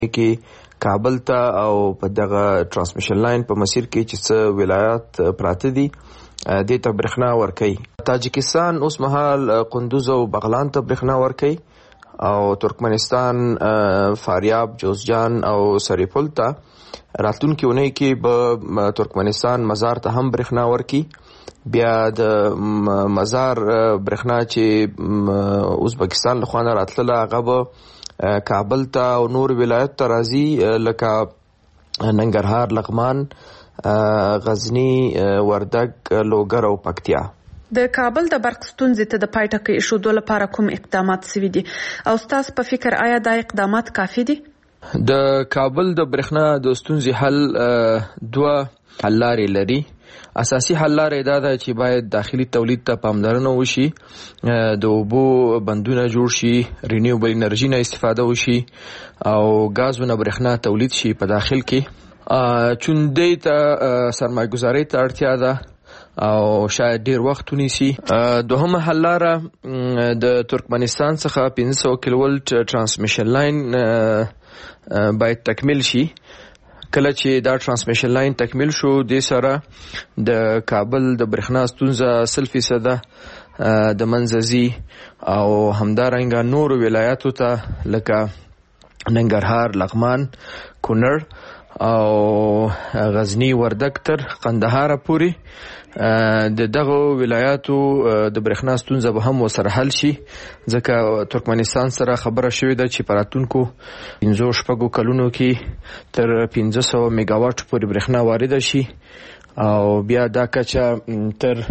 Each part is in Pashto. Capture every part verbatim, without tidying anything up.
کې کابل ته او په دغه ترانسمیشن لاین په مسیر کې چې څه ولایات پراته دي دې ته برېښنا ورکوي. تاجکستان اوس مهال قندوز او بغلان ته برېښنا ورکوي او ترکمنستان فاریاب، جوزجان او سریپل ته راتلونکي اونۍ کې به ترکمنستان مزار ته هم برېښنا ورکي. بیا د مزار برېښنا چې ازبکستان له خوا نه راتلله هغه به کابل ته او نور ولایت ته راځي لکه ننګرهار، لغمان، غزنی، وردګ، لوګر او پکتیا. د کابل د برق ستونزې ته د پای ټکی ایښودو لپاره کوم اقدامات سوي دي او ستاسو په فکر آیا دا اقدامات کافي دي؟ د کابل د برېښنا د ستونزې حل دوه حل لارې لري. اساسي حل لاره دا ده چې باید داخلي تولید ته پاملرنه وشي، د اوبو بندونه جوړ شي، رینیوبل انرژي نه استفاده وشي او غازونه برېښنا تولید شي په داخل کې. چوندې ته سرمایه گذاري ته اړتیا ده او شاید ډیر وخت ونیسي. دوهمه حل لاره د ترکمنستان څخه پنځه سوه کیلو ولټ ترانسمیشن لاین باید تکمیل شي. کله چې دا ترانسمیشن لاین تکمیل شو دې سره د کابل د برېښنا ستونزه سل فیصده د منځه ځي او همدارنګه نور ولایاتو ته لکه ننګرهار، لغمان، کونړ او غزنی، وردګ تر قندهار پورې د دغه ولایاتو د برېښنا ستونزه به هم ورسره حل شي، ځکه ترکمنستان سره خبره شوې ده چې په راتلونکو پنځو شپږو کلونو کې تر پنځه سوه میګاواټ پورې برېښنا وارده شي او بیا دا کچه تر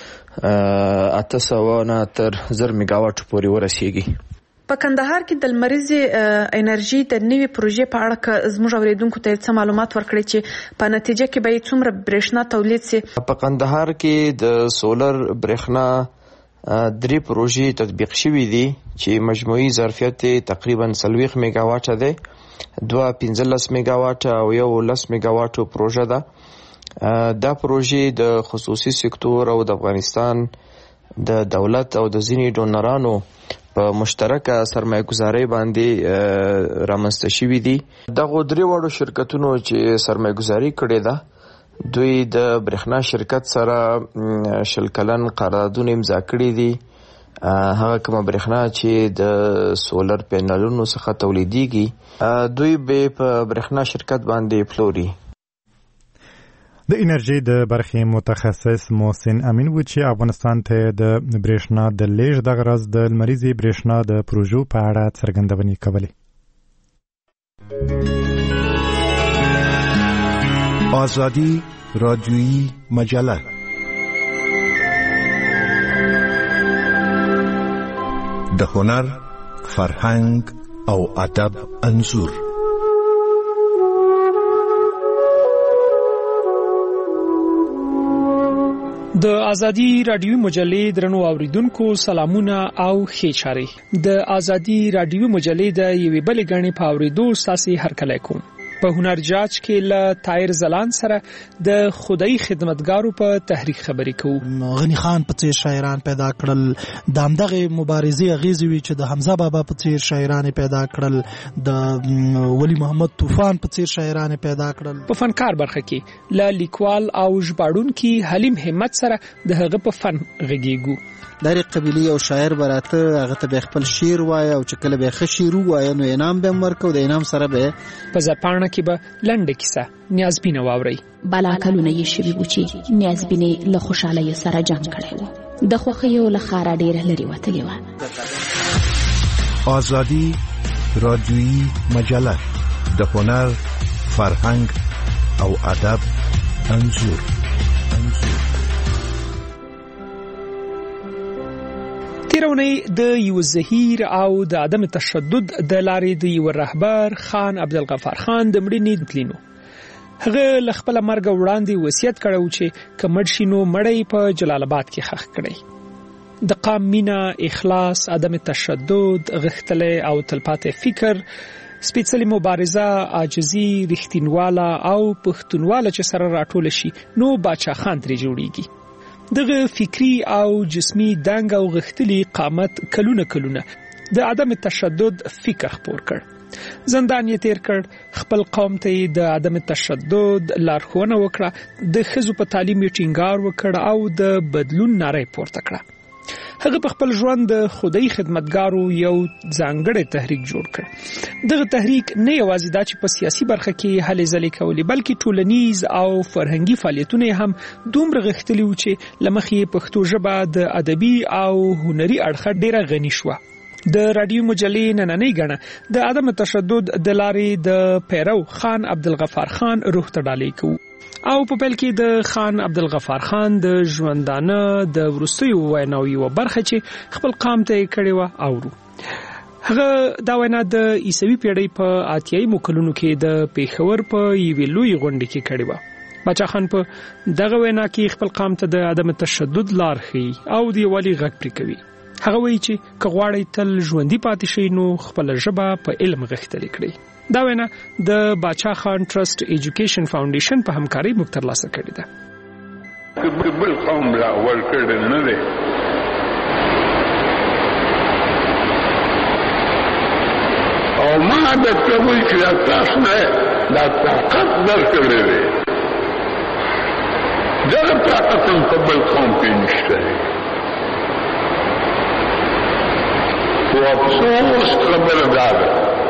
اته سوه نه تر زر میګاواټ پورې ورسیږي. په کندهار کې د لمریزې انرژي د نوې پروژې په اړه که زموږ اوریدونکو ته څه معلومات ورکړي چې په نتیجه کې به څومره برېښنا تولید سي؟ په کندهار کې د سولر برېښنا درې پروژې تطبیق شوي دي چې مجموعي ظرفیت تقریبا څلوېښت میګاواټه دی، دوه پنځلس میګاواټه او یو لس میګاواټو پروژه ده. دا پروژې د خصوصي سکتور او د افغانستان د دولت او د ځینې ډونرانو په مشترکه سرمایه گذاري باندې رامنځته شوي دي. دغه درې واړو شرکتونو چې سرمایه گذاري کړې ده دوی د برېښنا شرکت سره شل کلن قراردادونه امضا کړي دي. هغه کومه برېښنا چې د سولر پینلونو څخه تولیدیږي دوی به په برېښنا شرکت باندې پلوري. د انرژي د برخې متخصص محسن امین و چې افغانستان ته د برېښنا د لیږد دغه راز د لمریزې برېښنا د پروژو په اړه څرګندونې کولې. آزادی رادیویی مجله د هنر، فرهنګ او ادب انځور. د ازادي رادیوي مجلې درنو اوریدونکو سلامونه او ښې چارې. د ازادي رادیوي مجلې د یوې بلې غړي په اوریدو ستاسو هرکلی کوم. په هنر جاج کې له طاهر زلان سره د خدای خدمتګارو په تحریک خبرې کوو. غنی خان په څیر شاعران پیدا کړل، د همدغه مبارزې اغیزې وی چې د حمزه بابا په څیر شاعران پیدا کړل، د ولی محمد طوفان په څیر شاعران پیدا کړل. په فنکار برخه کې له لیکوال او ژباړونکي حلیم همت سره د هغه په فن غږیږو. دغه قبیلې او شاعر براته هغه ته خپل شعر وایي او چې کله به ښه شعر وایي نو انعام به ورکو، د انعام سره به په ځپاڼه کې به لنډه کیسه نیازبینه واوري. بالا کلونه یې شوي و چې نیازبینې له خوشحالۍ سره جنګ کړی و، د خوښیو له ښاره ډېره لرې وتلې وه. آزادی رادیویی مجله د هنر، فرهنګ او ادب انځور. تیرونی د یو زهیر او د عدم تشدد د لارې د یو رهبر خان عبدالغفار خان د مړینې تلینو. هغه له خپل مرګ وړاندې وصیت کړو چې کمړ شینو مړی په جلال آباد کې ښخ کړي. د قام مینا، اخلاص، عدم تشدد، غښتلې او تلپاتې فکر، سپېڅلې مبارزه، عاجزي، رښتینواله او پښتونواله چې سره راټول شي نو باچا خان ترې جوړیږي. دغه فکری او جسمی دنګ او غښتلی قامت کلونه کلونه د عدم تشدد فکر خپور کړ. زندان یې تیر کړ. خپل قوم ته د عدم تشدد لارښوونه وکړه، د ښځو په تعلیم یې ټینګار وکړ او د بدلون ناره پورته کړه. هغه په خپل ژوند د خدای خدمتګارو یو ځانګړی تحریک جوړ کړ. دغه تحریک نه یوازې دا چې په سیاسي برخه کې هلې ځلې کولې، بلکې ټولنیز او فرهنګي فعالیتونه هم دومره غښتلي وو چې له مخې پښتو ژبه د ادبي او هنري اړخه ډیره غني شوه. د رادیو مجلې نننۍ غړه د عدم تشدد د لارې د پیرو خان عبدالغفار خان روح ته ډالۍ کوو او په پیل کې د خان عبدالغفار خان د ژوندانه د وروستیو ویناو یو برخه چې خپل قام ته کړي و اورو. هغه دا وینا د عیسوي پیړۍ په اتیایي مکلونو کې د پیښور په یوې لوی غونډه کې کړي و. باچا خان په دغه وینا کې خپل قام ته د عدم تشدد لار ښيي او د یووالي غږ پرې کوي. هغه وایي چې که غواړئ تل ژوندي پاتې شئ نو خپله ژبه په علم غښتلې کړئ. دا وینا د باچا خان ټرست ایجوکیشن فاونډیشن په همکارۍ موږ ترلاسه کړې ده. بل قوم لا اول کړی نه دی، او ما درته وایي چې تاسو نه دا طاقت درکړی دی، دغه طاقت هم په بل قوم کې نشته دی. خو افسوس خبره دا ده،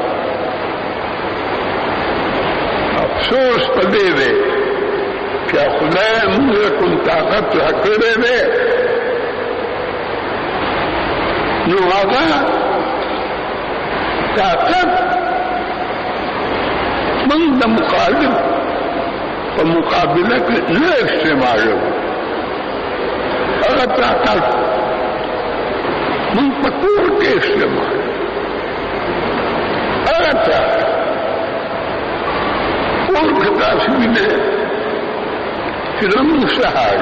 افسوس په دې دی چې خدای موږ کوم طاقت راکړی دی، نو هغه طاقت موږ د مخالف په مقابله کې نه استعمالوو. هغه طاقت موږ په کور کې استعمالوو. هغه طاقت کور کې تاسو وینئ چې زموږ سهار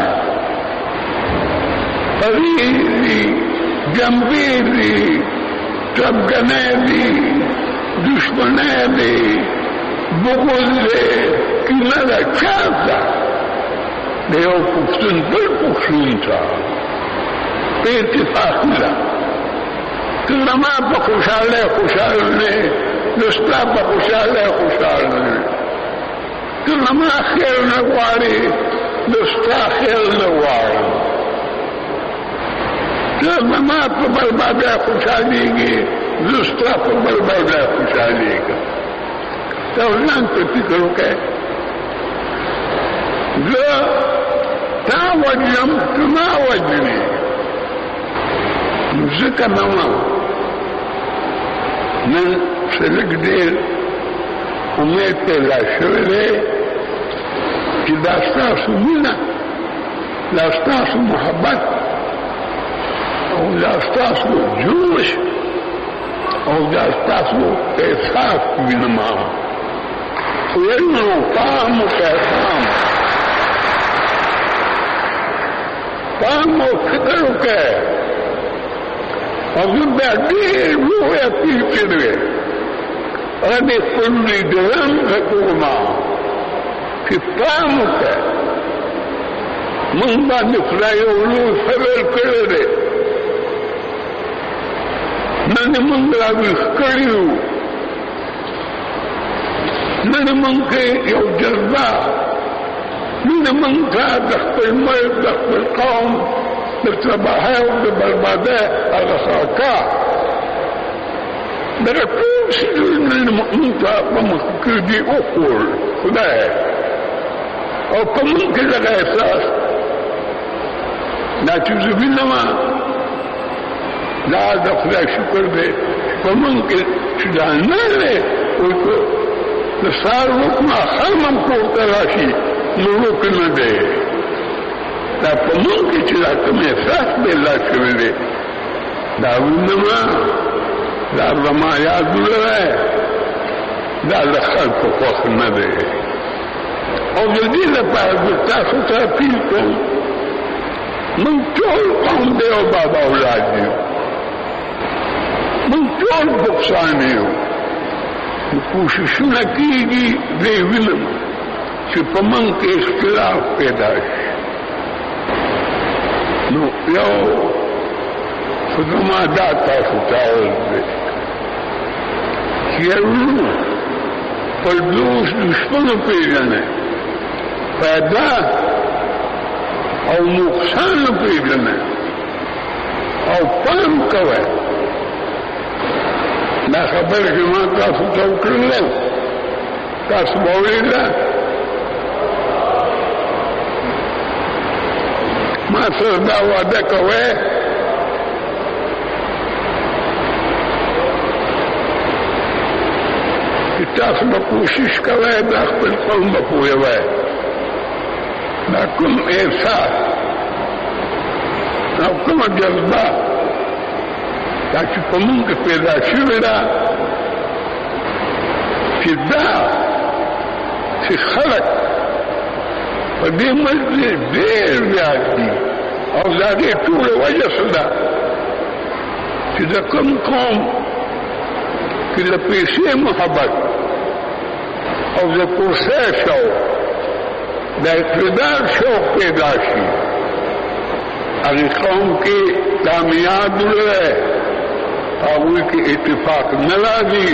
هغې دي، جنبې دي، ټپګنۍ دي، دشمنۍ دي، بغض دی، کینه ده، چا ته د یو پښتون بل پښتون ته په اتفاقي ده. که زما په خوشحالۍ خوشحال نه، نو ستا په خوشحالۍ خوشحال نه. که زما خیر نه غواړې، نو ستا خیر نه غواړم. که زما په بربادۍ خوشحالېږي، زه ستا په بربادۍ خوشحالېږم. تا ځان ته فکر وکړئ، زه تا وجنم، ته ما وجنې، نو ځکه نه وم. نن څه لږ ډېر امید پیدا شوی دی چې دا ستاسو مینه، دا ستاسو محبت او دا ستاسو جوش او دا ستاسو احساس وینم. وینو پام وکړئ، پام پام او فکر وکړئ. او زه بیا ډېر لوی اپیل کړی، هغه د خپل لیډران ته کوم چې پام وکړئ. موږ باندې خدای یو لوی فضل کړی دی، نن موږ راویښ کړي یو، نن موږ کې یو جذبه، نن موږ ته د خپل ملک، د خپل قوم د تباهۍ او د بربادۍ هغه خاکه، دغه ټول څیزونه موږ ته په مخ کې دي وښول خدای، او په موږ کې دغه احساس دا چې زه وینم، دا د خدای شکر دی په موږ کې چې دا نه دی. د سهار وخت ماښام هم کور ته راشي، نو روک نه دی. دا په موږ کې چې دا کوم احساس پیدا شوی دی، دا وینم، دا زما یادونه دی، دا د خلکو خوښ نه دی. او د دې لپاره زه تاسو ته اپیل کوم، موږ ټول قوم دی او بابا اولاد یو، موږ ټول بخشان یو. کوششونه کېږي، دی وینم چې په موږ کې اختلاف پیدا شي. نو یو خو زما دا تاسو ته عرض دی چې اتیارونو پر دوست دشمنو پیژنه، فایده او نقصان پیژنه او پام کوي. دا خبر چې ما تاسو ته وکړل تاسو به ولیده، ما سره دا وعده کوي چې تاسو به کوشش کوئ دا خپل قوم به پوهوئ دا کوم احساس او کومه جذبه دا چې په موږ کې پیدا شوې ده چې دا چې خلک په دې ملک کې ډېر زیات دي او د هغې ټوله وجه څه ده چې د کوم قوم کې د پیسې محبت او د کرسۍ شوق د اقتدار شوق پیدا شي، هغې قوم کې کامیاب دی، هغوی کې اتفاق نه راځي،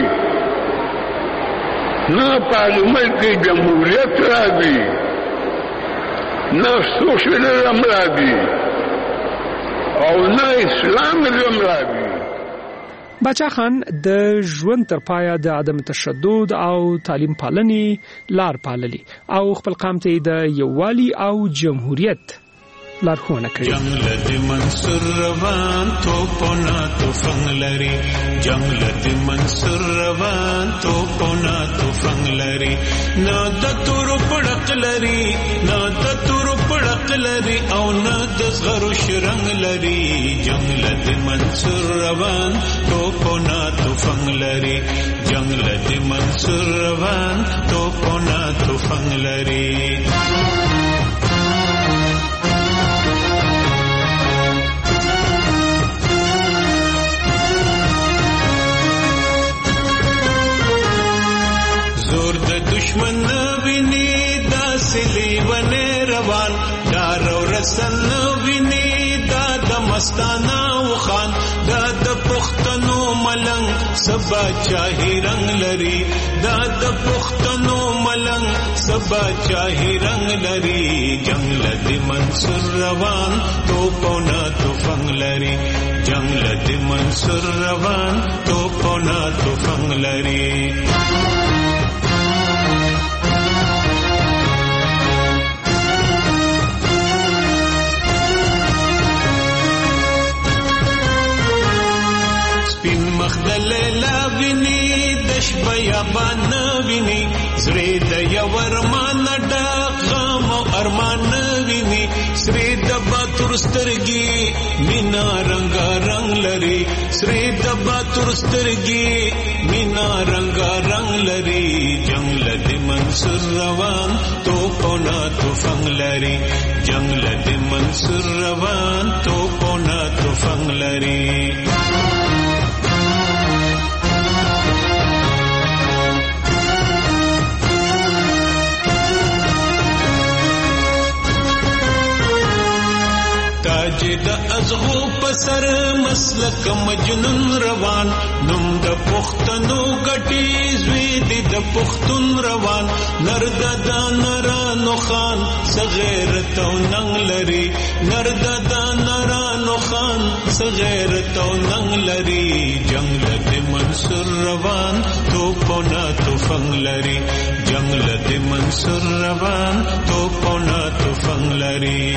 نه په هغې ملک کې جمهوریت راځي، نه سوشلزم راځي او نه اسلامزم راځي. باچا خان د ژوند تر پایه د عدم تشدد او تعلیم پالنې لار پاللې او خپل قام ته د یووالي او جمهوریت لارښوونه کړې. جنگ لدی منصور روان توپونه توفنګ لري، جنگ لدی منصور روان توپونه توفنګ لري، نه د تور پړق لري، نه د تور پړق لري او نه د زغرو شرنګ لري. جنگ لدی منصور روان توپونه توفنګ لري، جنگ لدی منصور روان توپونه توفنګ لري. دشمن ویني دا سلی ونه روان، دار او رسن ویني دا د مستانه وخان، دا د پښتنو ملنګ سبا چاهي رنگ لري، دا د پښتنو ملنګ سبا چاهي رنگ لري. جنگ لدی منصور روان توپونه توفنګ لري، جنگ لدی منصور روان توپونه توفنګ لري. مخدل لا ویني دش بیابان ویني، زری د یور مان ډک غم او ارمان ویني، سری د باتور سترګي مینا رنگ رنگ لري، سری د باتور سترګي مینا رنگ رنگ لري. جنگ لدی منصور روان توپونه توفنګ لري، جنگ لدی منصور روان توپونه توفنګ لري. د ازغو پسر مسلک مجنون روان، نوم د پښتنو ګټي زوی دی د پښتون روان، نرد د نرانو خان صغیرت او ننګ لري، نرد د نرانو خان صغیرت او ننګ لري. جنگ لدی منصور روان توپونه توفنګ لري، جنگ لدی منصور روان توپونه توفنګ لري.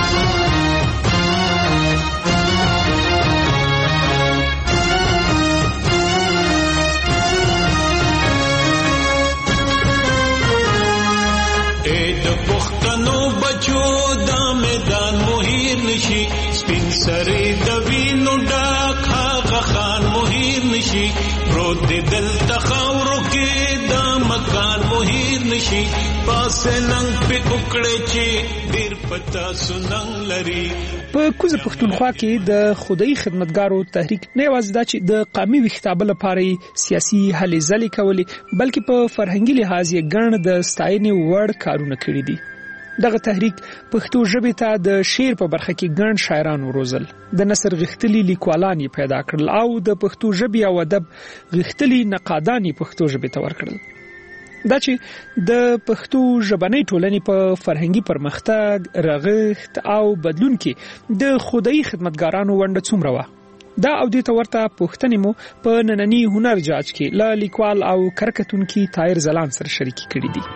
بچو دا میدان مهیر نشي، سپین سری د وینو ډک هغه خان مهیر نشي، پروت دی دلته خاورو کې دا مکان مهیر نشي، پاسه ننګ په وکړې چې ډیر پتا سننګ لري. په کوزه پښتونخوا کې د خدای خدمتګارو تحریک نه یوازې دا چې د قومي ویښتابه لپاره سیاسي هلې ځلې کولې، بلکې په فرهنګي لحاظ یې ګڼ د ستاینې وړ کارونه کړي دي. دغه تحریک پښتو ژبې ته د شعر په برخه کې ګڼ شاعران وروزل، د نثر غښتلي لیکوالان یې پیدا کړل او د پښتو ژبې او ادب غښتلي نقادان یې پښتو ژبې ته ورکړل. دا چې د پښتو ژبنۍ ټولنې په فرهنګي پرمختګ، رغښت او بدلون کې د خدایي خدمتګارانو ونډه څومره وه، دا او دې ته ورته پوښتنې مو په ننني هنر جاج کې له لیکوال او کرکټونکي طاهر ځلاند سره شریکې کړي دي.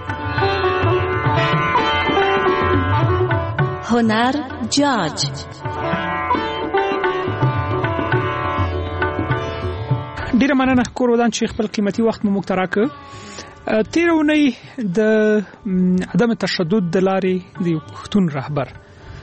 هنر جاج. ډیره مننه کور ودان چې خپل قیمتي وخت مو موږ ته راکړ. تېره اونۍ د عدم تشدد د لارې د پښتون رهبر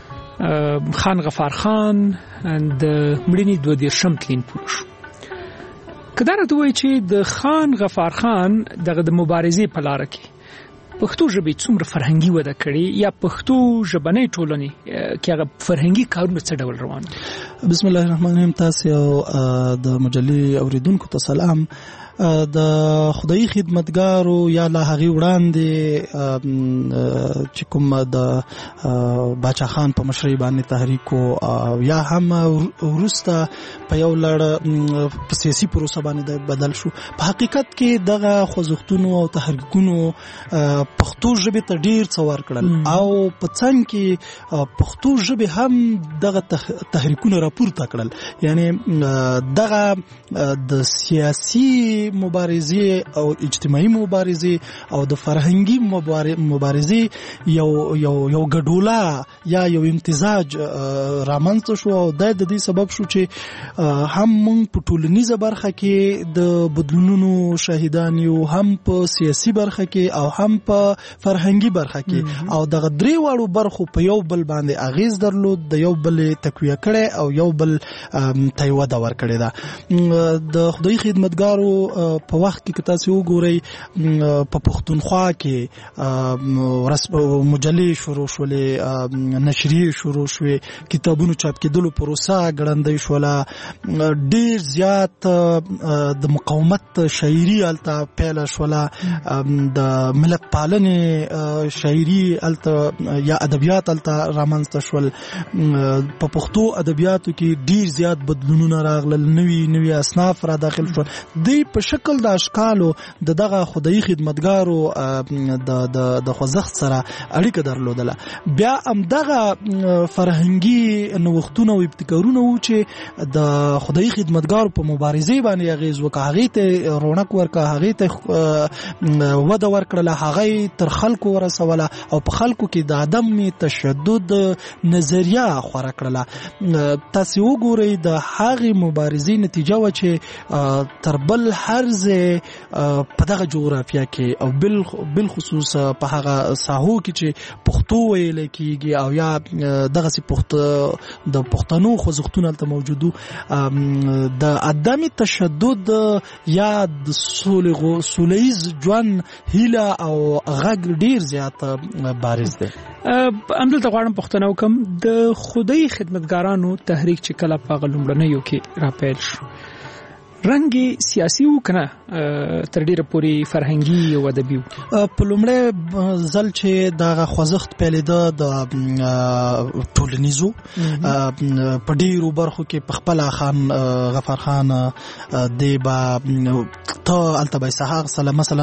خان غفار خان د مړینې دوه دېرشم تلین پوره شو. که دا راته ووایي چې د خان غفار خان دغه د مبارزې په لاره کې پښتو ژبې څومره فرهنګي وده کړې یا پښتو ژبنۍ ټولنې کې هغه فرهنګي کارونه څه ډول روان دي؟ بسم الله الرحمن الرحیم. تاسو او د مجلې اوریدونکو ته سلام. د خدایي خدمتګارو یا لا هغه وړاندې چې کوم د باچا خان په مشرۍ باندې تحریک او یا هم ورسته په یو لړ په سیاسي پروسه باندې بدل شو. په حقیقت کې دغه خوځښتونو او تحریکونو پښتو ژبې ته ډیر څه ورکړل او په څنګ کې پښتو ژبې هم دغه تحریکونه راپورته کړل. یعنی دغه د سیاسي مبارزې او اجتماعي مبارزې او د فرهنګي مبارزې یو یو یو ګډوله یا یو امتزاج رامنځته شو او د دې سبب شو چې هم موږ په ټولنیزه برخه کې د بدلونونو شاهدان یو، هم په سیاسي برخه کې او هم په فرهنګي برخه کې او دغه درې واړو برخو په یو بل باندې اغیز درلود، د یو بل تقویه کړي او یو بل ته وده ورکړي. ده د خدای خدمتګارو په وخت کې تاسو وګورئ په پښتونخوا کې مجلې شروع شولې، نشریې شروع شوې، کتابونو چاپ کېدلو پروسه ګړندۍ شوله، ډېر زیات د مقاومت شاعري هلته پیله شوله، د ملت پالنې شاعري هلته یا ادبیات هلته رامنځته شول. په پښتو ادبیاتو کې ډېر زیات بدلونونه راغلل، نوي نوي اصناف را داخل شول. دوی په شکل د اشکالو د دغه خدایي خدمتګارو د د د خوځښت سره اړیکه درلودله. بیا هم دغه فرهنګي نوښتونه او ابتکارونه وو چې د خدایي خدمتګارو په مبارزې باندې اغیز وکړه، هغې ته رونق ورکړه، هغې ته وده ورکړله، هغه تر خلکو ورسوله او په خلکو کې د عدم تشدد نظریه خوره کړله. تاسو وګورئ د هغې مبارزې نتیجه وه چې تر بل هر ځای په دغه جغرافیه کې او بالخصوص په هغه ساحو کې چې پښتو ویل کېږي او یا دغسې پښتو د پښتنو خوځښتونه هلته موجودو، د عدم تشدد یا د سولیز ژوند هیله او غږ ډیر زیات بارز دی. همدلته غواړم پوښتنه وکړم، د خدای خدمتګارانو تحریک چې کله په هغه لومړنیو کې راپیل شو، رنګ سیاسي و کنه تر ډیره پورې فرهنګي او ادبي و؟ په لومړی ځل چې دغه خوځښت پیلېده د ټولنیزو په ډیرو برخو کې په خپله خان غفار خان دی به ته هلته به اسحاق سله مثلا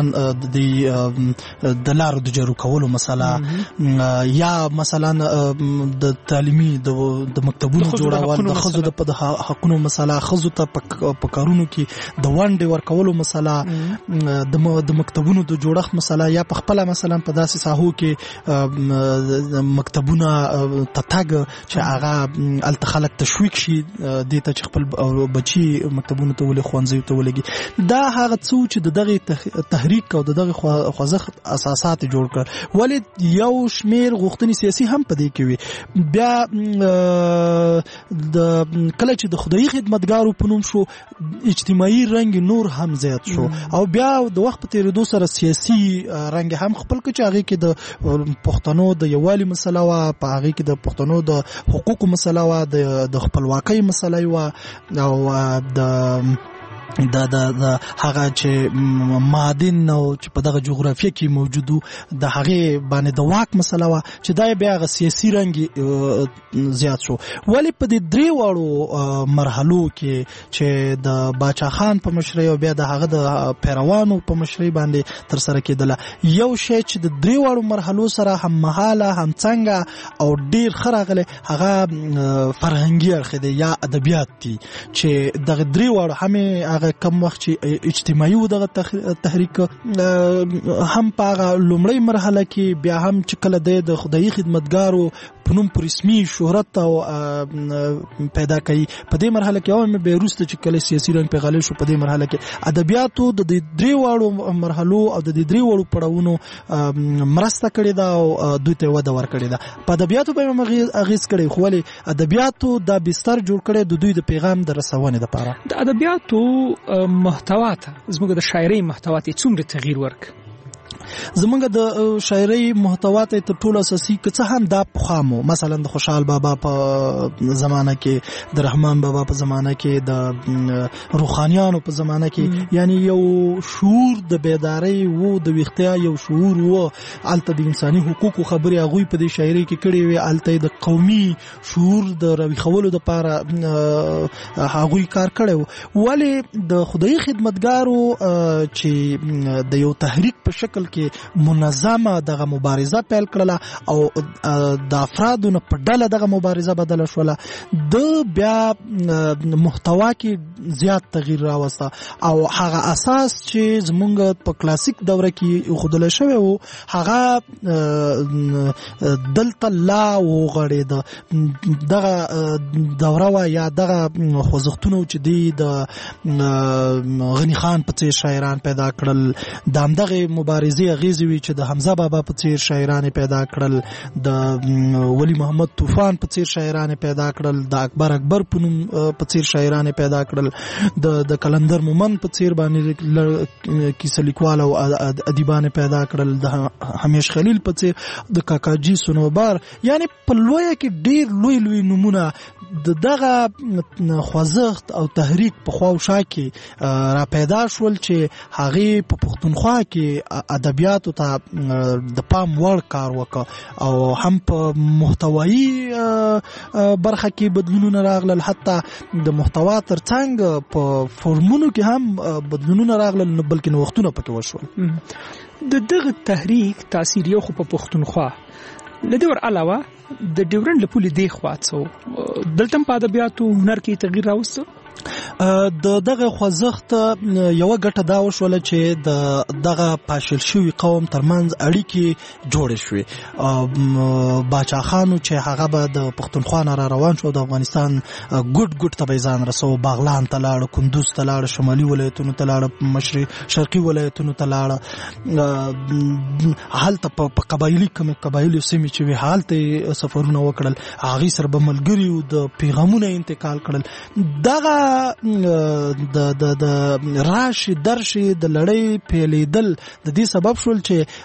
د لارو د جارو کولو مسله یا مثلا د تعلیمي د مکتبونو جوړول، د ښځو د حقونو مسله، ښځو ته په کارونو کې د ونډې ورکولو مسله، د مکتبونو د جوړښت مسله، یا په خپله مثلا په داسې ساحو کې مکتبونه ته تګ چې هغه هلته خلک تشویق شي دې ته چې خپل بچي مکتبونو ته ولې ښوونځیو ته ولګي. دا هغه څه چې د دغه تحریک او د دغه خوځښت اساسات جوړ کړ. ولې یو شمېر غوښتنې سیاسي هم په دې کې وي. بیا د کله چې د خدایي خدمتګارو په نوم شو، اجتماعي رنګ نور هم زیات شو او بیا د وخت په تیریدو سره سیاسي رنګ هم خپل کړ چې هغې کې د پښتنو د یووالي مسله وه، په هغې کې د پښتنو د حقوقو مسله وه، د خپلواکۍ مسله وه او د دا د هغه چې معادن او چې په دغه جغرافیه کې موجودو د هغه باندې د واک مسله وا چې دا بیا غ سیاسي رنګ زیات شو. ولی په دې درې واړو مرحلو کې چې د باچا خان په مشرۍ او بیا د هغه د پیروانو په مشرۍ باندې تر سره کېدله یو شی چې د درې واړو مرحلو سره هم مهاله هم څنګه او ډیر خراغله هغه فرهنګي اړخ دی یا ادبیات دي چې دغه درې واړو هم هغه کم وخت چې اجتماعي و دغه تحریک هم په هغه لومړی مرحله کې بیا هم چې کله د خدایي خدمتګارو په نوم په رسمي شهرت او پیدا کوي په دې مرحله کې هم به وروسته چې کله سیاسي رنګ په غالب شو په دې مرحله کې ادبیاتو د درې واړو مرحلو او د درې واړو پړاوونو مرسته کړې ده او دوی ته وده ورکړې ده. په ادبیاتو به هم اغیز کړی خو ولې ادبیاتو دا بستر جوړ کړی د دوی د پیغام د رسونې لپاره. د ادبیاتو محتوا ته زموږ د شاعرۍ محتوا ته څومره تغییر ورک؟ زمونږ د شاعرۍ محتوا ته تر ټولو اساسي که څه هم دا پخوامو مثلا د خوشحال بابا په زمانه کې د رحمان بابا په زمانه کې د روحانیانو په زمانه کې یعنی یو شعور د بیداری وو د ویختیا یو شعور وو الته د انساني حقوقو خبرې هغوی په دې شاعرۍ کې کړې وي الته د قومي شعور د راویښولو دپاره هغوی کار کړی وو. ولې د خدایي خدمتګارو چې د یو تحریک په شکل کې منظمه دغه مبارزه پیل کړله او د افرادو نه په ډله دغه مبارزه بدله شوله د بیا محتوا کې زیات تغییر راوسته او هغه اساس چې زمونږ په کلاسیک دوره کې خودل شوی وو هغه دلته لا وغړېده دغه دوره وا یا دغه خوځښتونه چې دی د غنی خان په څیر شاعران پیدا کړل د همدغه مبارزې اغیزې وي چې د حمزه بابا په څیر شاعران پیدا کړل د ولی محمد طوفان په څیر شاعران پیدا کړل د اکبر اکبر په نوم په څیر شاعران پیدا کړل د د کلندر مومن په څیر باندې کیسه لیکوال او ادیبان پیدا کړل د همیش خلیل په څیر د کاکاجي سنوبار یعنی په لویه کې ډیر لوی لوی نمونه د دغه خوځښت او تحریک په خواوشا کې را پیدا شول چې هغه په پښتونخوا کې ادبیاتو ته د پام وړ کار وکړ او هم په محتوایی برخه کې بدلونونه راغلل حتی د محتوا ترڅنګ په فورمونو کې هم بدلونونه راغلل بلکې نوښتونه پکې وشول. د دغه تحریک تاثیر یو خو په پښتونخوا لدې ور علاوه د ډیورنډ له پولې دی خوا څو دلته په ادبیاتو هنر کې تغییر راوسته. د دغه خوځښت یو ګټه دا وشوله چې د دغه پاشل شوی قوم ترمنځ اړیکې جوړې شوې. باچا خانو چې هغه به د پښتونخوا نه را روان شو د افغانستان ګډ ګډ ته به ځان رسو باغلان ته لاړ کندوز ته لاړ شمالي ولایتونو ته لاړ مشرق شرقي ولایتونو ته لاړ هلته په قبایلي کومې قبایلي سیمې چې وي هلته سفرونه وکړل هغې سره به ملګري وو د پیغامونه انتقال کړل. دغه د د د راشي درشي د لړۍ پیلیدل د دې سبب شول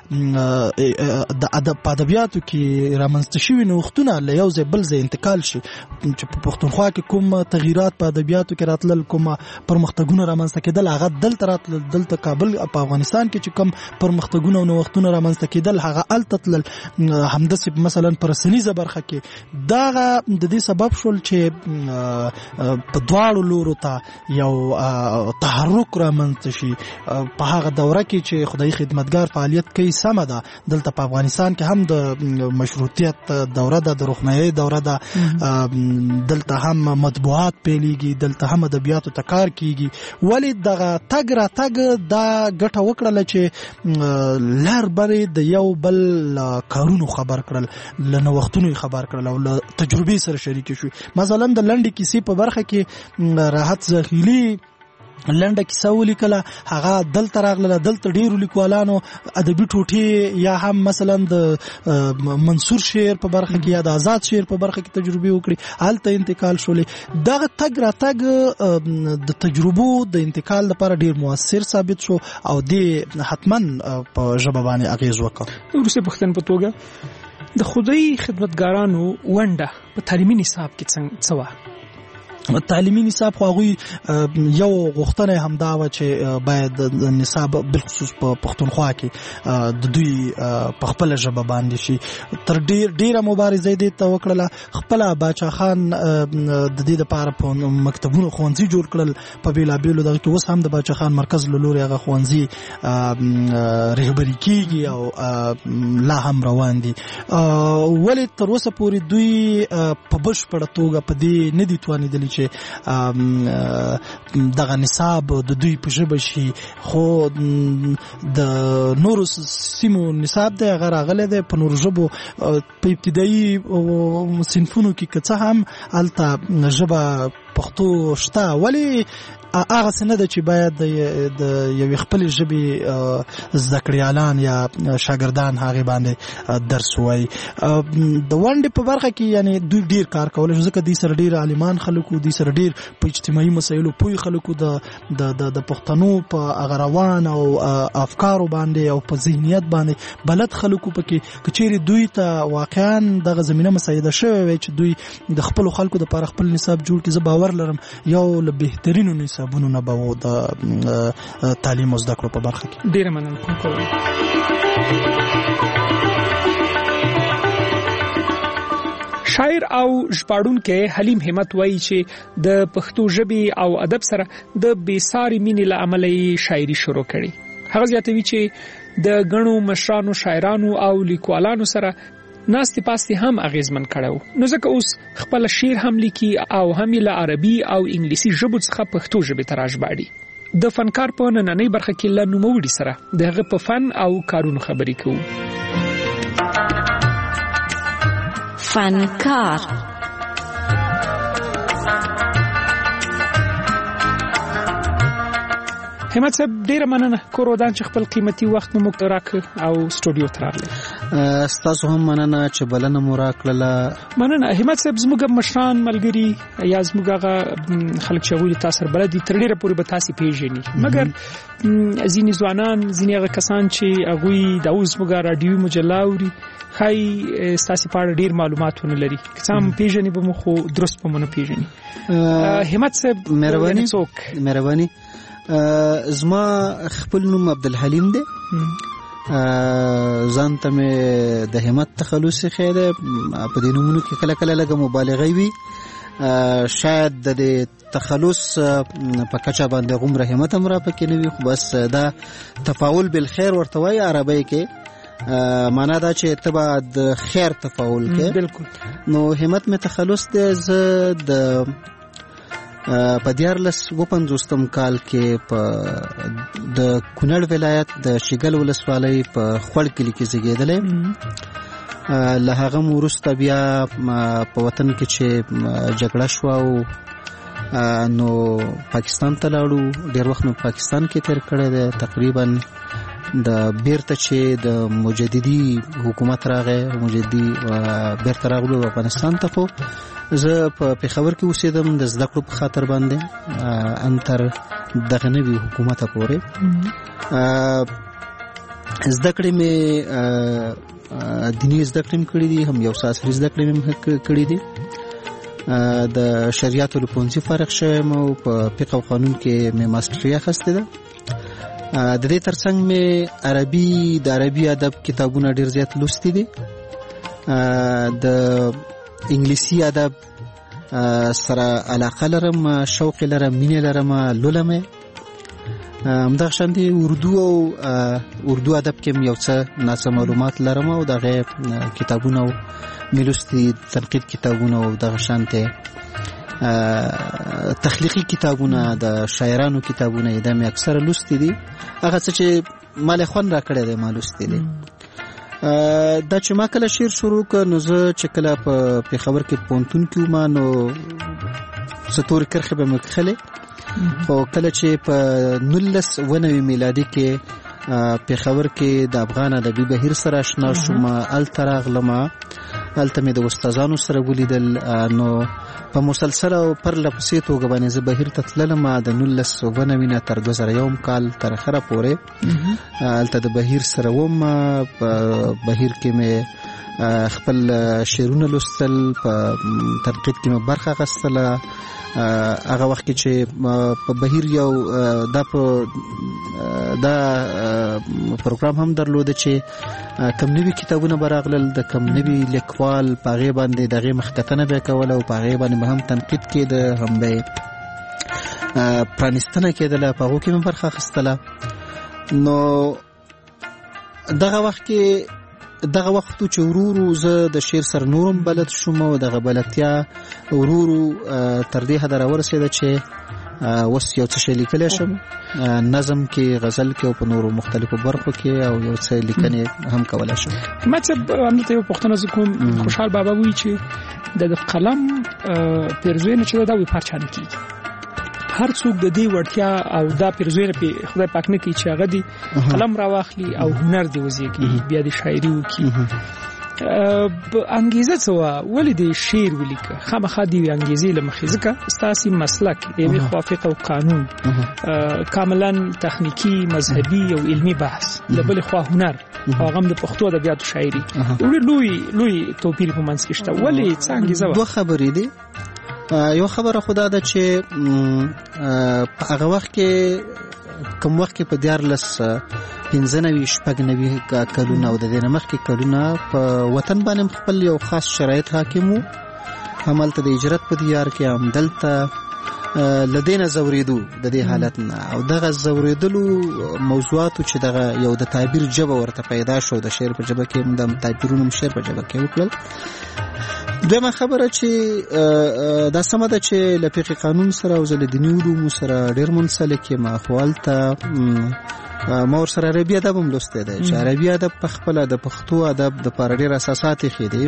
چې د ادب ادبیاتو کې رامنځته شوي نوښتونه له یو ځای بل ځای انتقال شي چې په پښتونخوا کې کوم تغییرات په ادبیاتو کې راتلل کوم پرمختګونه رامنځته کېدل هغه دلته راتلل دلته کابل په افغانستان کې چې کوم پرمختګونه او نوښتونه رامنځته کېدل هغه الته تلل همداسې مثلا په رسنیزه برخه کې دغه د دې سبب شول چې په دواړو لورو ته یو تحرک رامنځته شي. په هغه دوره کې چې خدایي خدمتګار فعالیت کوي سمه ده دلته په افغانستان کې هم د مشروطیت دوره ده د روښنایۍ دوره ده دلته هم مطبوعات پیلیږي دلته هم ادبیاتو ته کار کیږي ولې دغه تګ را تګ دا ګټه وکړله چې لر برې د یو بل کارونو خبر کړل له نوښتونو خبر کړل او له تجربې سره شریک شو. مثلا د لنډې کیسې په برخه کې راحت زخیلی لنډه کیسه ولیکله هغه دلته راغله دلته ډیرو لیکوالانو ادبي ټوټې یا هم مثلا د منصور شعر په برخه کې یا د آزاد شعر په برخه کې تجربې وکړي هلته انتقال شولې. دغه تګ را تګ د تجربو د انتقال لپاره ډیر موثر ثابت شو او دې حتما په ژبه باندې اغیز وکړ. وروسته پوښتنه په توګه د خدایي خدمتګارانو ونډه په تعلیمي نصاب کې څنګه څه وه؟ تعلیمي نصاب خو هغوی یو غوښتنه همدا و چې باید د نصاب بالخصوص په پښتونخوا کې د دوی په خپل ژبه باندې شي. تر ډیر ډیره مبارزه دې ته وکړله. خپل باچا خان د دې لپاره په مکتبونو ښوونځي جوړ کړل په بیلابیلو دغه کې. اوس هم د باچا خان مرکز له لوري هغه ښوونځي رهبري کیږي او لا هم روان دي. ولې تر اوسه پورې دوی په بشپړه توګه په دې نه دي توانېدلي چې دغه نصاب د دوی په ژبه شي؟ خو د نورو سیمو نصاب دی هغه راغلی دی په نورو ژبو په ابتدایي صنفونو کې که څه هم هلته ژبه پښتو شته. ولې هغه څه نه ده چې باید د یوې خپلې ژبې زده کړیالان یا شاګردان هغې باندې درس ووایي. د ونډې په برخه کې یعنی دوی ډیر کار کولی شو ځکه دوی سره ډیر عالمان خلک وو، دوی سره ډیر په اجتماعي مسایلو پوه خلک وو. د پښتنو په هغه روان او افکارو باندې او په ذهنیت باندې بلد خلک وو. پکې که چیرې دوی ته واقعا دغه زمینه مساعده شوې وی چې دوی د خپلو خلکو دپاره خپل نصاب جوړ کړي، زه باور لرم یو له بهترینو نصابونو نه به و د تعلیم او زده کړو په برخه کې. ډیره مننه کوم. شاعر او ژباړونکی حلیم همت وایي چې د پښتو ژبې او ادب سره د بېساري مینې له امله یې شاعري شروع کړې. هغه زیاتوي چې د غنو مشرانو شاعرانو او لیکوالانو سره ناستې پاستې هم اغیزمن کړو، نو ځکه اوس خپل شعر هم لیکي او هم له عربي او انګلیسي ژبو څخه پښتو ژبې ته راژباړي. د فنکار په نننۍ برخه کې له نوموړي سره د هغه په فن او کارونو خبرې کوو. فنکار همت صاحب ډیره مننه کورودان چې خپل قیمتي وخت مو راک او سټوډیو ته راغلی. ستاسو هم مننه چې بلنه مو راکړله. مننه همت صاحب. زموږ مشران ملګري یا زموږ هغه خلک چې هغوی تاسو سره بلد دي تر ډیره پورې به تاسو پیژني، مګر ځینې ځوانان ځینې هغه کسان چې هغوی د اوس زموږ رادیوي مجله اوري ښایي ستاسو په اړه ډیر معلومات ونه لري. که څه هم پیژني به مو خو درست به مو نه پیژني. همت صاحب مهرباني مهرباني زما خپل نوم عبدالحلیم دی، ځان ته مې د همت تخلص ښیی دی. په دې نومونو کې کله کله لږه مبالغه وي، شاید د دې تخلص په کچه باندې غومره همت هم را پکې نه وي، خو بس دا تفاعل بالخیر ورته وایي عربی کې، معنا دا چې ته به د خیر تفاعل کې. بالکل. نو همت مې تخلص دی. زه د په دیارلس و پنځوستم کال کې په د کونړ ولایت د شیګل ولسوالۍ په خوړ کلي کې زیږېدلی. له هغه مو وروسته بیا په وطن کې چې جګړه شوه او نو پاکستان ته لاړو. ډېر وخت مو پاکستان کې تیر کړی دی. تقریبا د بیرته چې د مجددي حکومت راغی، مجددي بیرته راغلو افغانستان ته. خو زه په پېښور کې اوسېدم د زده کړو په خاطر باندې ان تر دغه نوي حکومته پورې. زده کړې مې دیني زده کړې مې کړې دي، هم یو څه عصري زده کړې مې کړې دي. د شریعت له پوهنځي فارغ شوی یم او په فقه او قانون کې مې ماسټري اخیستې ده. د دې ترڅنګ مې عربي د عربي ادب کتابونه ډېر زیات لوستي دي. د انګلیسي ادب سره علاقه لرم، شوق لرم، مینه لرم، لولم. همدغه شانتي اردو او اردو ادب کې یو څه ناڅه معلومات لرم او دغه کتابونه مې لوستي، تنقید کتابونه او دغه شانتي تخلیقي کتابونه، د شاعرانو کتابونه دا مې اکثره لوستي دي. هغه څه چې مال خوند را کړی دی ما لوستي دي. دا چې ما کله شعر شروع کړ نو زه چې کله په پېښور کې پوهنتون کې وم نو څه تورې کرښې به مې کښلې، خو کله چې په نولس اوه نوي میلادي کې پېښور کې د افغان ادبي بهیر سره اشنا شوم، هلته راغلم، هلته مې د استادانو سره ولیدل. نو په مسلسل او پرله پسې توګه باندې زه بهیر ته تللم د نولس اوه نوي نه تر دوه زره یو کال تر اخره پورې هلته د بهیر سره وم. په بهیر کې مې خپل شعرونه لوستل، په تنقید کې مې برخه اخیستله. هغه وخت کې چې په بهیر یو دا په دا پروګرام هم درلوده چې کم نوي کتابونه به راغلل، د کم نوي لیکوال په هغې باندې د هغې مخکتنه به یې کوله او په هغې باندې به هم تنقید کېده، هم به یې پرانستنه کېدله، په هغو کې مې برخه اخیستله. نو دغه وخت کې دغه وخت چې ورورو زه د شعر سره نورم بلد شوم او دغه بلدتیا ورورو تر دې حده راورسېده چې اوس یو څه شی لیکلی شم، نظم کې، غزل کې او په نورو مختلفو برخو کې، او یو څه لیکنې هم کولی شم. ما څه همدلته یوه پوښتنه زه کوم. خوشحال بابا وایي چې د قلم پیرزوینه چې ده دا وایي په هر چا نه کېږي. هر څوک د دې وړتیا او دا پیرزوینه په خدای پاک نه کوي چې هغه دې قلم راواخلي او هنر دې وزېږي، بیا دې شاعري وکړي. انګیزه څه وه؟ ولې دې شعر ولیکه؟ خامخا دې انګیزې له مخې، ځکه ستاسې مسلک د یوې خوا فقه او قانون کاملا تخنیکي، مذهبي او علمي بحث، له بلې خوا هنر او هغه هم د پښتو ادبیاتو شاعري، لوی لوی توپیر په منځ کې شته. ولې څه انګیزه وه؟ دوه خبرې دي. یو خبره خدا ده چې په هغه وخت کې کوم وخت کې په دیارلس پنځه نوي شپږ نوي کلونه او د دې نه مخکې کلونه په وطن باندې خپل یو خاص شرایط حاکم وو. همالته د هجرت په دیار کې همدلته له دې نه ځورېدو د دې حالت نه، او دغه ځورېدلو موضوعاتو چې دغه یو د تعبیر ژبه ورته پیدا شو، د شعر په ژبه کې د تعبیرونو شعر په ژبه کې وکړل. دویمه خبره چې دا سمه ده چې له فقه قانون سره او له دیني علومو سره ډېر منسلک یم، خو هلته ما ورسره عربي ادب هم لوستی دی چې عربي ادب په خپله د پښتو ادب دپاره ډېر اساسات ایښي دي.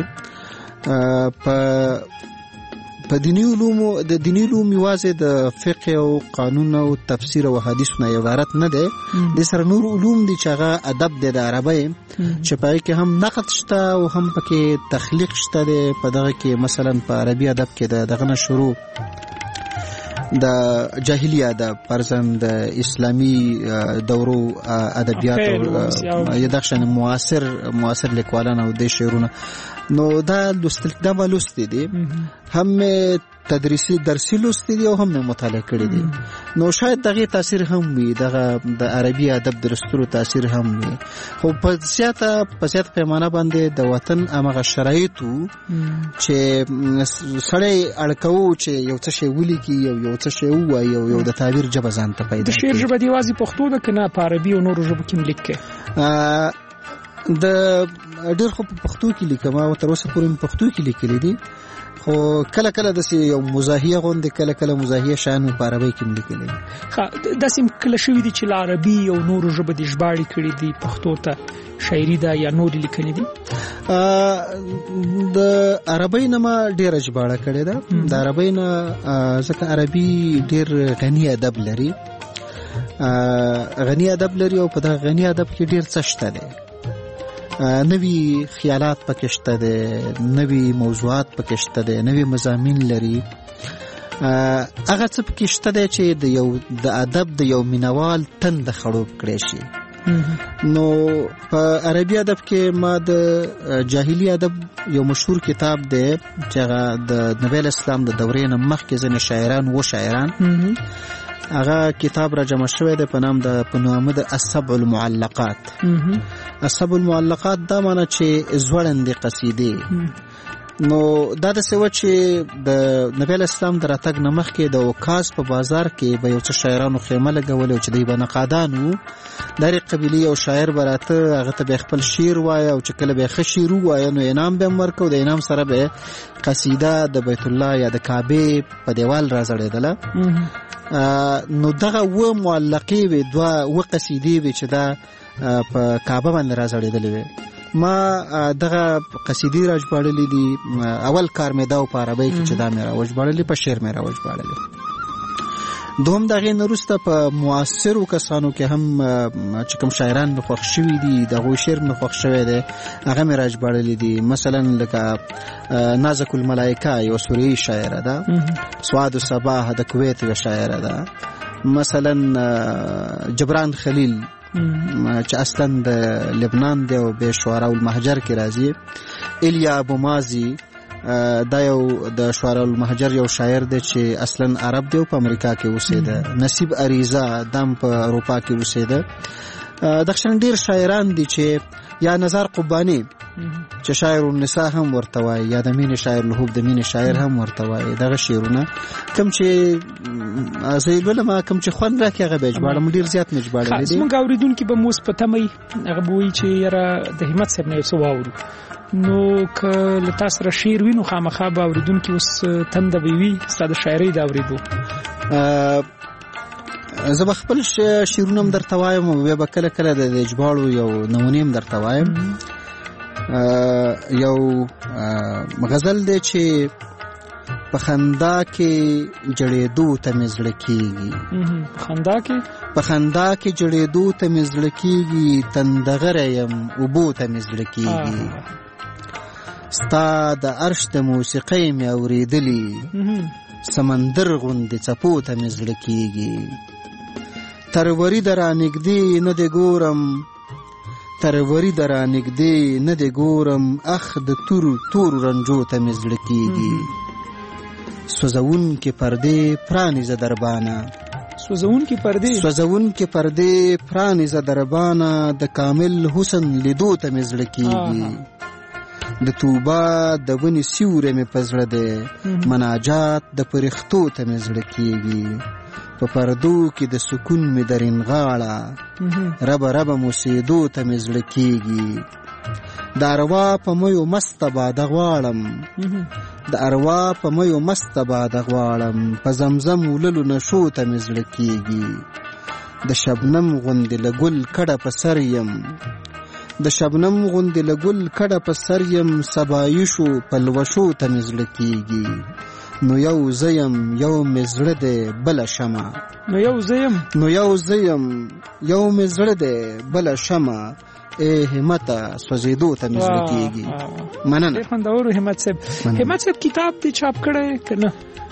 په په دیني علومو د دیني علوم یوازې د فقه او قانون او تفسیر او حدیث نه عبارت نه دی، د سره نور علوم دي چې هغه ادب دی د عربی، چې په هغې کې هم نقد شته او هم پکې تخلیق شته دی. په دغه کې مثلا په عربي ادب کې د دغه نه شروع د جاهلی ادب، فرضاً د اسلامي دورو ادبیات او دغه شان معاصر معاصر لیکوالان او د شعرونه، نو دا لوستل دا به لوستي دي، هم تدریسي درسي لوستي دي او هم مطالعه کړي دي. نو شاید دغه تاثیر هم وي، دغه د عربي ادب د لوستلو تاثیر هم وي، خو په زیاته په زیاته پیمانه باندې د وطن هغه شرایطو چې سړی اړکوو چې یو څه شی ولیکي او یو څه شی ووایي او یو د تعبیر ژبه ځان ته پیدا کړي. د شعر ژبه دې یوازې پښتو ده که نه په عربي او نورو ژبو کې هم لیکې؟ د ډېر خو په پښتو کې لیکم، او تر اوسه پورې مې پښتو کې لیکلي دي، خو کله کله داسې یو مزاحیه غوندې کله کله مزاحیه شیان مې په عربۍ کې هم لیکلي دي. داسې کله شوي دي چې له عربي او نورو ژبو دې ژباړې کړي دي پښتو ته، شاعري ده یا نورې لیکنې دي؟ د عربۍ نه ما ډېره ژباړه کړې ده، د عربۍ نه، ځکه عربي ډېر غني ادب لري، غني ادب لري او په دغه غني ادب کې ډېر څه شته دی. نوی خیالات پکې شته دی، نوی موضوعات پکې شته دی، نوی مضامین لري. هغه څه پکې شته دی چې د یو د ادب د یو مینوال تنده خړوب کړی شي. نو په عربي ادب کې ما د جاهلی ادب یو مشهور کتاب دی چې هغه د نبی اسلام د دورې نه مخکې ځینې شاعران و شاعران، هغه کتاب را جمع شوی دی په نام د په نامه د السبع المعلقات. السبع المعلقات دا معنی چې ځوړندې قصیدې. نو دا داسې وه چې د نبی اسلام د راتګ نه مخکې د اوکاز په بازار کې به یو څه شاعرانو خیمه لګولې او چې دوی به نقادان وو، د هرې قبیلې یو شاعر به راته، هغه ته به خپل شعر وایه او چې کله به یې ښه شعر ووایه نو انعام به یې ورکړه، او د انعام سره به قصیده د بیت الله یا د کعبې په دیوال را ځړېدله. نو دغه و معلقې وې، دوه و قصیدې وې چې دا په کعبه باندې را ځړېدلې وې. ما دغه قصیدې را ژباړلې دي، اول کار مې دا و په عربۍ کې چې دا مې را وژباړلې، په شعر مې را وژباړلې. دوهم د هغې نه وروسته په معاصرو کسانو کې هم چې کوم شاعران مې خوښ شوي دي، د هغوی شعر مې خوښ شوی دی، هغه مې را ژباړلې دي. مثلا لکه نازک الملائکه یو سوریایي شاعره ده، سواد الصباح د کویت یوه شاعره ده، مثلا جبران خلیل چې اصلا د لبنان دی او به شعراء المهجر کې راځي. ایلیا ابو مازی دا یو د شعراء المهجر یو شاعر دی چې اصلا عرب دی او په امریکا کې اوسېده. نصیب اریزا دم په اروپا کې اوسېده. دغشان ډیر شاعران دي چې یا نزار قبانی چې شاعر النساء هم ورته وایي یا د مینې شاعر الحب د مینې شاعر هم ورته وایي. دغه شعرونه کوم چې زه یې لولم کوم چې خوند راکړي هغه به ژباړم، ډېر زیات مې ژباړلی دي. زموږ اورېدونکي به موس په تمه هغه به وایي چې یاره د همت صاحب نه یو څه واورو، نو که له تا سره شعر وي نو خامخا به اورېدونکي اوس تنده به وي ستا د شاعرۍ د اورېدو. زه به خپل شعرونه هم درته وایم او بیا به کله کله د ژباړو یو نمونې هم درته وایم. یو غزل دی چې په خندا کې جړېدو ته مې زړه کېږي، په خندا کې په خندا کې جړېدو ته مې زړه کېږي، تندغره یم اوبو ته مې زړه کېږي، ستا د عرش د موسیقۍ مې اورېدلي، سمندر غوندې څپو ته مې زړه کېږي، تروري د رانږدې نه دې ګورم، تروري د رانږدې نه دې ګورم، اخ د تورو تورو رنجو ته مې زړه کېږي، سوځونکې پردې پرانیزه دربانه، سوځونکې پردې سوځونکې پردې پرانیزه دربانه، د کامل حسن لیدو ته مې زړه کېږي، د توبه د ونې سیوری مې په زړه دی، مناجات د فرښتو ته مې زړه کېږي، په پردو کې د سکون مې درین غاړه، ربه ربه موسیدو ته مې زړه کېږي، د اروا په میو مسته باده غواړم، د اروا په میو مسته باده غواړم، په زمزم وللو نشو ته مې زړه کېږي، د شبنم غوندې له ګل کډه په سر یم، د شبنم غوندې له ګل کډه په سر یم، سبایشو پلوشو ته مې زړه کېږي، نو یو زیم یو مې زړه دی بله شمه، نو یو زیم نو یو زیم یو مې زړه دی بله شمه، ای همته سوځېدو ته مې زړه کېږي. مننه. ډېر خوندور همت صاحب. همت صاحب کتاب دې چاپ کړی که نه؟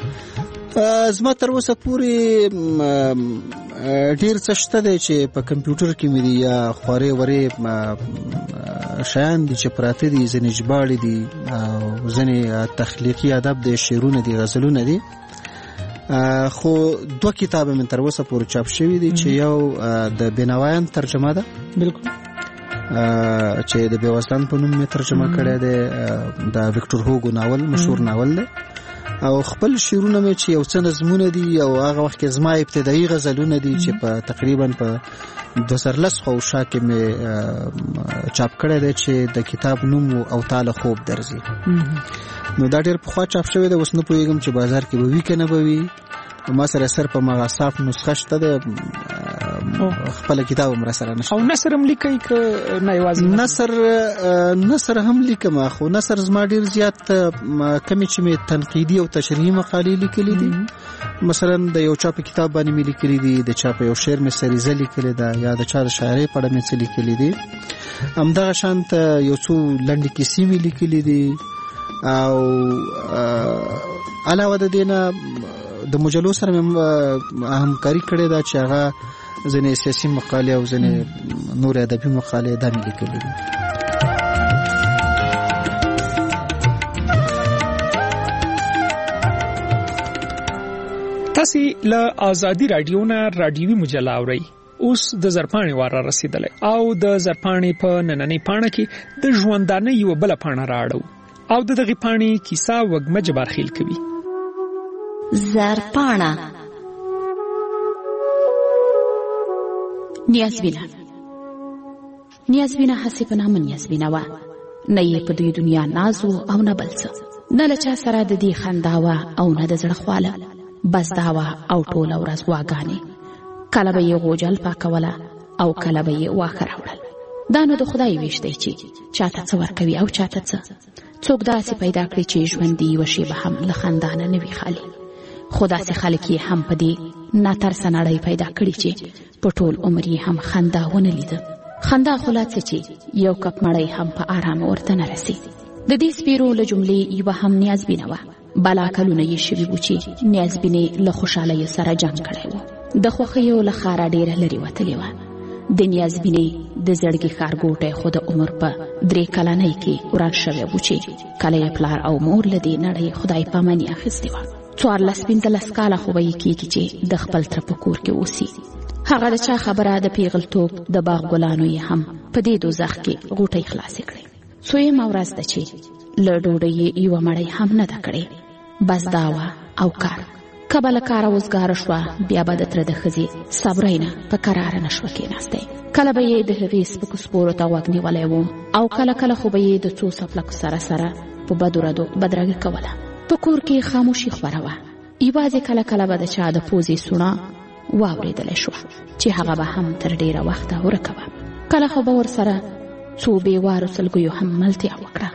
زما تر اوسه پورې ډېر څه شته دی چې په کمپیوټر کې مې دي یا خورې ورې شیان دي چې پراته دي، ځینې ژباړې دي او ځینې تخلیقي ادب دی، شعرونه دي، غزلونه دي. خو دوه کتابه مې تر اوسه پورې چاپ شوي دي چې یو د بینوایان ترجمه ده، بالکل، چې د بېوزلان په نوم مې ترجمه کړی دی، د ویکټور هوګو ناول مشهور ناول دی، او خپل شعرونه مې چې یو څه نظمونه دي او هغه وخت کې زما ابتدایي غزلونه دي چې په تقریبا په دوه زره لس خواوشا کې مې چاپ کړی دی چې د کتاب نوم او تاله خوب درځي. نو دا ډېر پخوا چاپ شوی دی، اوس نه پوهېږم چې بازار کې به وي که نه به وي. ما سره سر په مغه صاف نسخه شته ده، خپل کتاب هم را سره نشته. او نثر هم لیکئ که نه یوازې نثر؟ نثر هم لیکم، خو نثر زما ډېر زیات کمې چې مې تنقیدي او تشریحي مقالې لیکلي دي. مثلا د یو چا په کتاب باندې مې لیکلي دي، د چا په یو شعر مې سریزه لیکلې ده، یا د چا د شاعرۍ په اړه مې څه لیکلي دي. همدغه شانته یو څو لنډې کیسې مې لیکلي دي، او علاوه د دې نه د مجلو سره مې همکاري کړې ده چې هغه ځینې سیاسي مقالې او ځینې نور ادبي مقالې دا مې لیکلي دي. تاسې له آزادي راډیو نه راډیوي مجله اورئ. اوس د زرپاڼې وار را رسېدلی او د زرپاڼې په نننۍ پاڼه کې د ژوندانه یوه بله پاڼه رااړو او د دغې پاڼې کیسه وږمه جبارخیل کوي. زرپاڼه. نیازبینه نیازبینه هسې په نامه نیازبینه وه، نه یې په دوی دنیا ناز و او نه بل څه، نه له چا سره د دې خندا وه او نه د زړه خواله، بس دا وه او ټوله ورځ غواګانې. کله به یې غوجل پاکوله او کله به یې واښه راوړل. دا نو د خدای ویش دی چې چاته څه ورکوي او چاته څه. څوک داسې پیدا کړي چې ژوندي یوه شیبه هم له خندا نه وي خالي، خو داسې خلک یې هم په دې ناترسه نړۍ پیدا کړي چې په ټول عمر یې هم خندا ونه لیده. خندا خو لا څه چې یو کپ مړۍ هم په آرامه ورته نه رسي. د دې سپیرو له جملې یوه هم نیازبینه وه. بلا کلونه یې شوي وو چې نیازبینې له خوشحالیو سره جنګ کړی و. د خوښیو له ښاره ډېره لرې وتلې وه. د نیازبینې د زړګي ښارګوټی خو د عمر په درې کلنۍ کې وران شوی و چې کله یې پلار او مور له دې نړۍ خدای پاماني اخیستې وه. څوارلس پنځلس کاله خو به یې کېږي چې د خپل تره په کور کې اوسي. هغه د چا خبره د پیغلتوب د باغ ګلانو یې هم په دې دوزخ کې غوټۍ خلاصې کړې. څویمه ورځ ده چې له ډوډۍ یې یوه مړۍ هم نه ده کړې. بس دا وه او کار. که به له کاره وزګاره شوه بیا به د تره د ښځې صبری نه په کراره نه شوه کېناستی. کله به یې د هغې سپکو سپورو ته غوږ نیولی و او کله کله خو به یې د څو څپلکو سره سره په بدو ردو بدرګه کوله. په کور کې خاموشي خوره وه. یوازې کله کله به د چا د پوزې سوڼه واورېدلی شوه چې هغه به هم تر ډېره وخته ورکه وه. کله خو به ورسره څو بېوارو سلګیو هم ملتیا وکړه.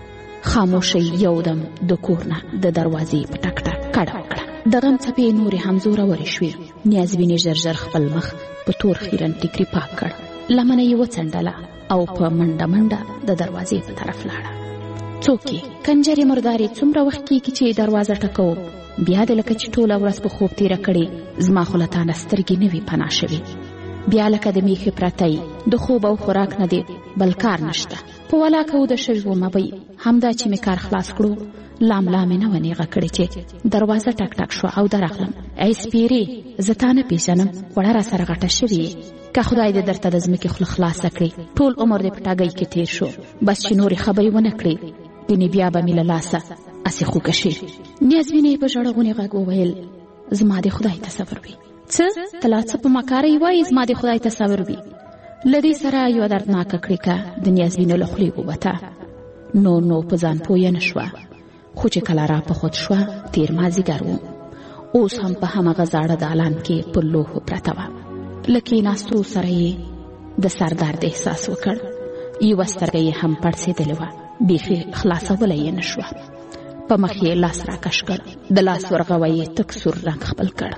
خاموشۍ یودم د کور نه د دروازې په ټک ټک کډه وکړه. د غم څپې نورې هم زورورې شوې. نیازبینې ژر ژر خپل مخ په تور خیرن ټیکري پاک کړ. لمنه یې وڅنډله او په منډه منډه د دروازې په طرف لاړه. څوک یې کنجرې مردارې څومره وخت کېږي چې دروازه ټکوم. بیا د لکه چې ټوله ورځ په خوب تېره کړې زما خو له تانه سترګې نه وي پناه شوې. بیا لکه د میخې پرتی د خوب او خوراک نه دی بل کار نشته. په ولاکه وده شوې ومه به همدا چې مې کار خلاص کړو لام لامې نه و نیغه کړې چې دروازه ټک ټک شوه او درغلم. ای سپیرې زه تا نه پېژنم وړه را سره غټه شوې یې. که خدای دې درته د ځمکې خوله خلاصه کړې ټول عمر دې په ټاګۍ کې تېر شو. بس چې نورې خبرې ونه کړې ګنې بیا به مې له لاسه اسې خوږه شي. نیازبینې په ژړغونې غږ وویل زما دې خدای تصور وي. څه ته لا څه په مکارۍ وایې زما دې خدای تصور وي. له دې سره یوه دردناکه کړیکه د نیازبینې له خولې ووته. نو نو په ځان پویه نه شوه. خو چې کله را په خود شوه تېر مازدیګر و. اوس هم په همغه زاړه دالان کې پر لوښو پرته وه. له کېناستو سره یې د سر درد احساس وکړ. یوه سترګه یې هم پړسېدلې وه. بیخي خلاصولی یې نه شوه. په مخ یې لاس راکش کړ. د لاس ورغوی یې تک سور رنګ خپل کړ.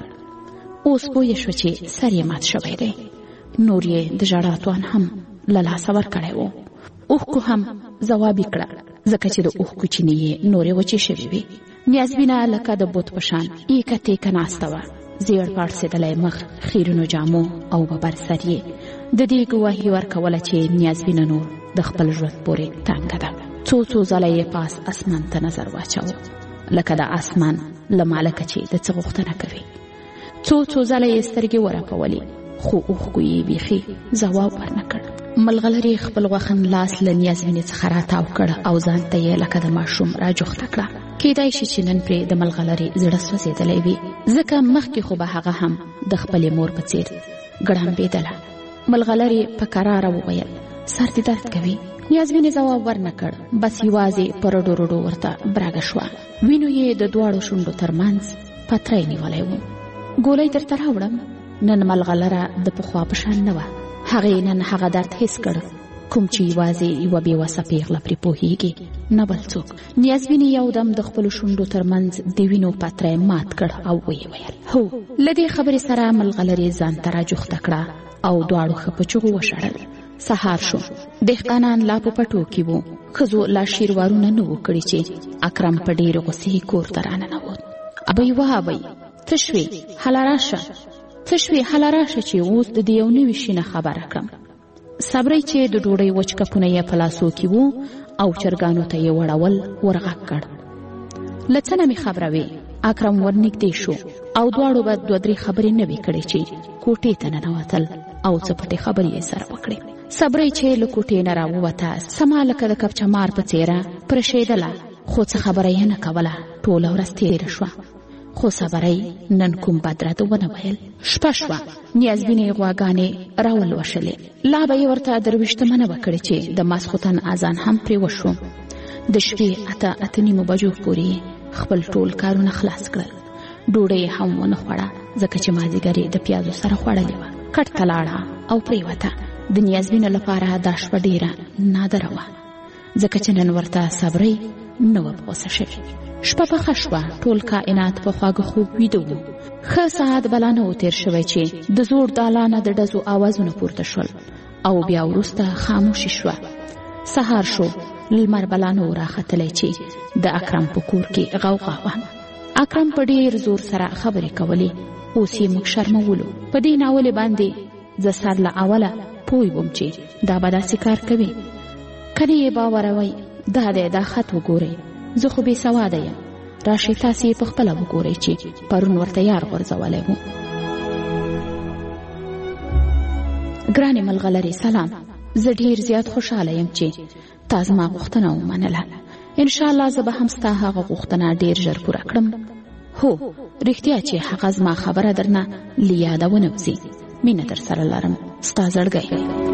اوس پوه شوه چې سر یې مات شوی دی. نور یې د ژړا توان هم له لاسه ورکړی و. اوښکو هم ځواب یې کړه ځکه چې د اوښکو چینې یې نورې وچې شوې وې. نیازبینه لکه د بت په شان ایکه تېکه ناسته وه. زیړ پاړسېدلی مخ، خیرونو جامو او ببر سر یې د دې ګواهي ورکوله چې نیازبینه نور د خپل ژوند پورې تنګه ده. څو څو ځله یې پاس اسمان ته نظر واچاوه لکه د اسمان له مالکه چې د څه غوښتنه کوي. څو څو ځله یې سترګې ورپولې خو اوښکو یې بیخي ځواب ورنه کړ. ملغلرې خپل غوښن لاس له نیازبینې څخه راتاو کړ او ځان ته یې لکه د ماشوم راجوخته کړه. کېدای شي چې نن پرې د ملغلرې زړه سوځېدلی وي ځکه مخکې خو به هغه هم د خپلې مور په څېر ګړمبېدله. ملغلرې په کراره وویل سر دې درد کوي. نیازبینې ځواب ورنه کړ. بس یوازې په رډو رډو ورته برګه شوه. وینو یې د دواړو شونډو ترمنځ پتری نیولی و. ګولۍ درته راوړم. نن ملغلره د پخوا په شان نه وه. هغې نن هغه درد حس کړ کوم چې یوازې یوه بېوسه پیغله پرې پوهېږي نه بل څوک. نیازبینې یودم د خپلو شونډو ترمنځ د وینو پتری مات کړ او ویې ویل هو. له دې خبرې سره ملغلرې ځان ته راجوخته کړه او دواړو ښه په چغو وشړل. سهار شو. دهقانان لا په پټو کې وو. ښځو لا شیروارونه نه وو کړي چې اکرم په ډېرې غوسې کور ته راننوت. ابۍ وه ابۍ څه شوې هله راشه څه شوې هله راشه چې اوس د دې یو نوي شي نه خبره کړم. صبرۍ چې د ډوډۍ وچ کپونه یې په لاسو کې وو او چرګانو ته یې وړول ورغږ کړ. له څه نه مې خبره وې. اکرم ورنږدې شو او دواړو به دوه درې خبرې نه وې کړې چې کوټې ته ننوتل او څه پټې خبرې یې سره وکړې. صبرۍ چې له کوټې نه راووته سما لکه د کبچمار په څېره پرشېدله خو څه خبره یې نه کوله. ټوله ورځ تېره شوه خو صبرۍ نن کوم بد رد ونه ویل. شپه شوه. نیازبینې غواګانې راولوشلې. لا به یې ورته درویشتمنه وکړې چې د ماسخوتن اذان هم پرې وشو. د شپې اته اته نیمو بجو پورې خپل ټول کارونه خلاص کړل. ډوډۍ هم ونه خوړه ځکه چې مازدیګر یې د پیازو سره خوړلې وه. کټ ته لاړه او پرېوته. د نیازبینو لپاره دا شپه ډېره نادره وه ځکه چې نن ورته صبرۍ نه وه په غوسه شوې. شپه پخه شوه. ټول کائنات په خواږه خوب ویده و. ښه ساعت بلا نه و تېر شوی چې د زوړ دالانه د ډزو آوازونه پورته شول او بیا وروسته خاموشي شوه. سهار شو. لمر بلا نه و راختلی چې د اکرم په کور کې غوغا وه. اکرم په ډېر زور سره خبرې کولې. اوس یې موږ شرمولو. په دې ناولې باندې زه سر له اوله پوی وم چې دا به داسې کار کوي. کنه یې باوروئ دا دی دا خط وګورئ، زه خو بې سواده یم، راشئ تاسې یې پخپله وګورئ چې پرون ورته یار غورځولی و. ګرانې ملغلرې سلام، زه ډیر زیات خوشحاله یم چې تا زما غوښتنه ومنله. انشاءالله زه به هم ستا هغه غوښتنه ډیر ژر پوره کړم. هو رښتیا چې هغه زما خبره درنه له یاده ونه وځي. مینه در سره لرم، ستا زړګی.